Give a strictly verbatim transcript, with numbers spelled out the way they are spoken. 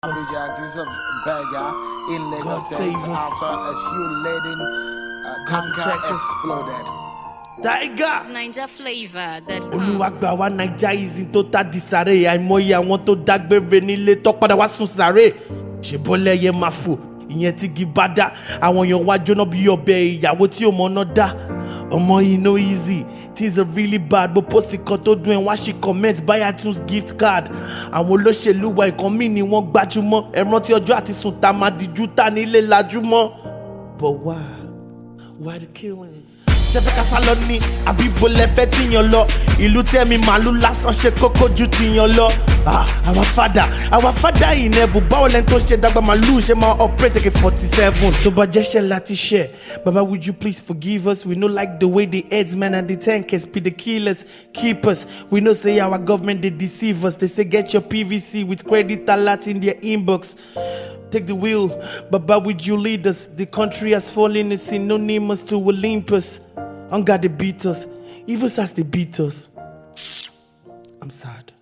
Abuja is a beggar in Lagos State after a fuel-laden uh, tanker exploded. Tiger Niger flavor that Olúwàgbà wa Naija is in total disarray. Àìmọye àwọn tó dágbére nílé tó padà wá sùn sáré. Ṣèbọ́lẹ̀ yẹ máa fò, ìyẹn tí igi bá dá. Àwọn èèyàn wá jóná bí ọbẹ̀ ìyàwó tí ò mọ̀nà dá. Ọmọ yìí no easy, things are really bad. But post kan tó dùn ẹ̀ wá ṣe comment buy iTunes gift card. Àwọn olóṣèlú wa ìkan mí ni wọ́n gbájúmọ́. Ẹ rántí ọjọ́ àti sùn tá máa dijú tá nílé lajúmọ́. But why? Why the killings? Ṣẹ́fẹ́ ká sálọ ní àbíbo lẹ́fẹ́ tíyan lọ. Ìlú tẹ́mi màálù lásán ṣe kókó ju tíyan lọ. Ah, our father, our father in heaven. Báwo lẹ́ni tó ṣe dàgbà màálù ṣe máa operate like a forty-seven. Tó bá jẹ́ṣẹ́ láti ṣe, Baba would you please forgive us? We know like the way the headsmen and the tankers be the killers, keepers. We know say our government they deceive us. They say get your P V C with credit alert in their inbox. Take the wheel, Baba would you lead us? The country has fallen is synonymous to Olympus. Hunger they beat us, even as they beat us. I'm sad.